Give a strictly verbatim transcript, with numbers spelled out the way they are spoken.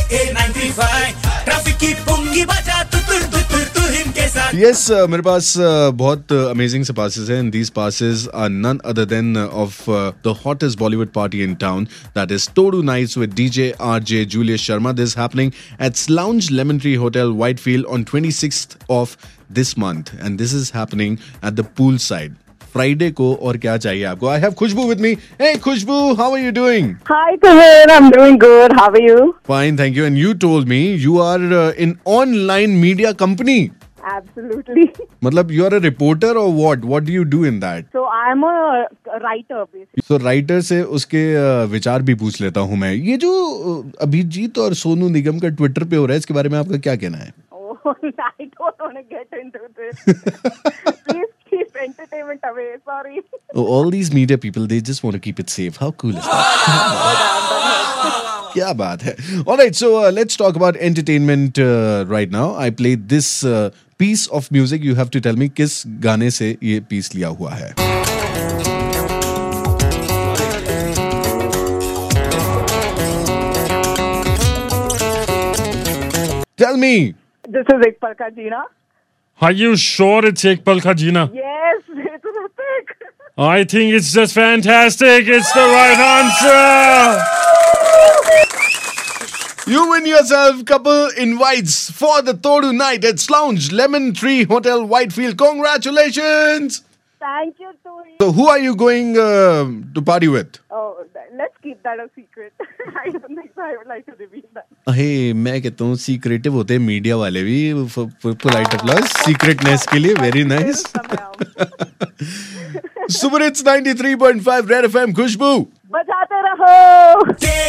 ए ninety five traffic की पुंगी बजा तू तुर तू तुर तू इनके साथ. Yes, uh, मेरे पास uh, बहुत uh, amazing से passes हैं, and these passes are none other than uh, of uh, the hottest Bollywood party in town, that is Todu Nights with D J R J Julius Sharma. This is happening at Lounge Lemon Tree Hotel, Whitefield on twenty-sixth of this month, and this is happening at the poolside. Friday को और क्या चाहिए आपको? I have Khushbu with me. Hey Khushbu, how are you doing? Hi Kumar, I'm doing good. How are you? Fine, thank you. And you told me you are uh, in online media company. Absolutely. मतलब you are a reporter or what? What do you do in that? So I'm a writer basically. So writer से उसके uh, विचार भी पूछ लेता हूँ मैं. ये जो uh, अभिजीत और सोनू निगम का ट्विटर पे हो रहा है, इसके बारे में आपका क्या कहना है? Oh, I don't want to get into this. Please keep entertainment away. Sorry. Oh, all these media people, they just want to keep it safe. How cool is that? क्या बात है. All right, so uh, let's talk about entertainment uh, right now. I played this uh, piece of music. You have to tell me किस गाने से ये piece लिया हुआ है. Tell me. This is Ek Pal Ka Jeena. Are you sure it's Ek Pal Ka Jeena? Yes, it's Ritik. I think it's just fantastic. It's the right answer. You win yourself couple invites for the Todu night at Lounge Lemon Tree Hotel, Whitefield. Congratulations. Thank you, Tony. So who are you going uh, to party with? Oh, let's keep that a secret. I don't think so. I would like to reveal that. Hey, मैं कहता हूँ secretive होते हैं media वाले भी. Polite applause. Secretness के लिए very nice. Super Hits ninety-three point five Red F M. Khushbu. बजाते रहो.